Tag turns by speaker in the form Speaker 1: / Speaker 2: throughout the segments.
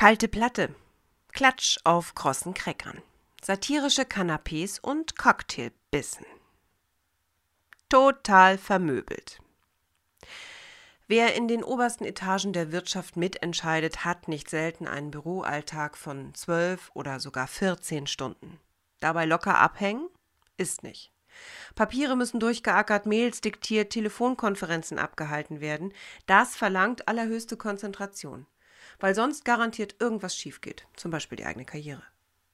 Speaker 1: Kalte Platte, Klatsch auf krossen Crackern, satirische Kanapés und Cocktailbissen. Total vermöbelt. Wer in den obersten Etagen der Wirtschaft mitentscheidet, hat nicht selten einen Büroalltag von 12 oder sogar 14 Stunden. Dabei locker abhängen? Ist nicht. Papiere müssen durchgeackert, Mails diktiert, Telefonkonferenzen abgehalten werden. Das verlangt allerhöchste Konzentration, weil sonst garantiert irgendwas schief geht, zum Beispiel die eigene Karriere.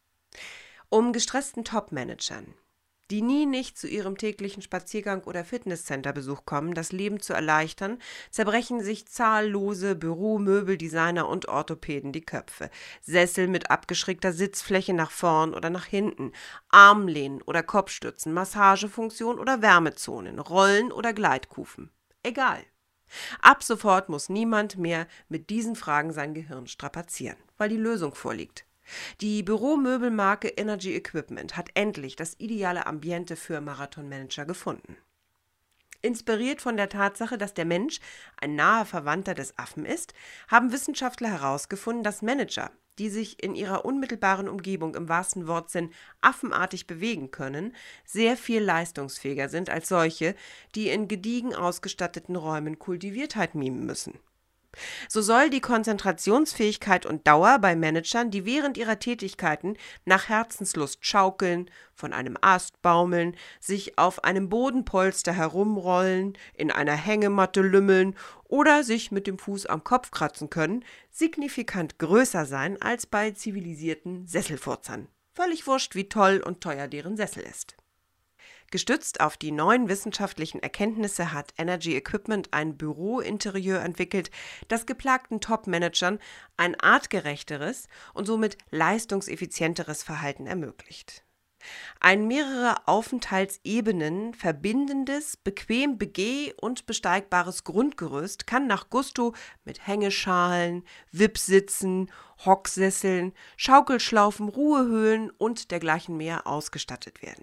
Speaker 1: Um gestressten Top-Managern, die nie nicht zu ihrem täglichen Spaziergang oder Fitnesscenter-Besuch kommen, das Leben zu erleichtern, zerbrechen sich zahllose Büromöbeldesigner und Orthopäden die Köpfe. Sessel mit abgeschrägter Sitzfläche nach vorn oder nach hinten, Armlehnen oder Kopfstützen, Massagefunktion oder Wärmezonen, Rollen oder Gleitkufen. Egal. Ab sofort muss niemand mehr mit diesen Fragen sein Gehirn strapazieren, weil die Lösung vorliegt. Die Büromöbelmarke Energy Equipment hat endlich das ideale Ambiente für Marathonmanager gefunden. Inspiriert von der Tatsache, dass der Mensch ein naher Verwandter des Affen ist, haben Wissenschaftler herausgefunden, dass Manager, die sich in ihrer unmittelbaren Umgebung im wahrsten Wortsinn affenartig bewegen können, sehr viel leistungsfähiger sind als solche, die in gediegen ausgestatteten Räumen Kultiviertheit mimen müssen. So soll die Konzentrationsfähigkeit und Dauer bei Managern, die während ihrer Tätigkeiten nach Herzenslust schaukeln, von einem Ast baumeln, sich auf einem Bodenpolster herumrollen, in einer Hängematte lümmeln oder sich mit dem Fuß am Kopf kratzen können, signifikant größer sein als bei zivilisierten Sesselfurzern. Völlig wurscht, wie toll und teuer deren Sessel ist. Gestützt auf die neuen wissenschaftlichen Erkenntnisse hat Energy Equipment ein Bürointerieur entwickelt, das geplagten Top-Managern ein artgerechteres und somit leistungseffizienteres Verhalten ermöglicht. Ein mehrere Aufenthaltsebenen verbindendes, bequem begeh- und besteigbares Grundgerüst kann nach Gusto mit Hängeschalen, Wippsitzen, Hocksesseln, Schaukelschlaufen, Ruhehöhlen und dergleichen mehr ausgestattet werden.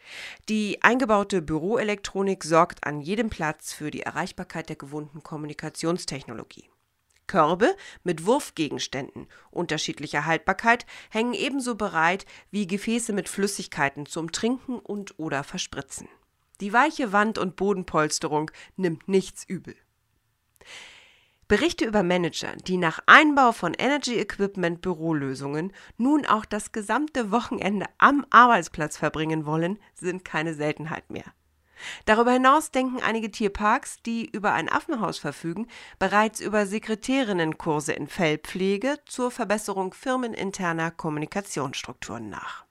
Speaker 1: Die eingebaute Büroelektronik sorgt an jedem Platz für die Erreichbarkeit der gewohnten Kommunikationstechnologie. Körbe mit Wurfgegenständen unterschiedlicher Haltbarkeit hängen ebenso bereit wie Gefäße mit Flüssigkeiten zum Trinken und/oder Verspritzen. Die weiche Wand- und Bodenpolsterung nimmt nichts übel. Berichte über Manager, die nach Einbau von Energy Equipment Bürolösungen nun auch das gesamte Wochenende am Arbeitsplatz verbringen wollen, sind keine Seltenheit mehr. Darüber hinaus denken einige Tierparks, die über ein Affenhaus verfügen, bereits über Sekretärinnenkurse in Fellpflege zur Verbesserung firmeninterner Kommunikationsstrukturen nach.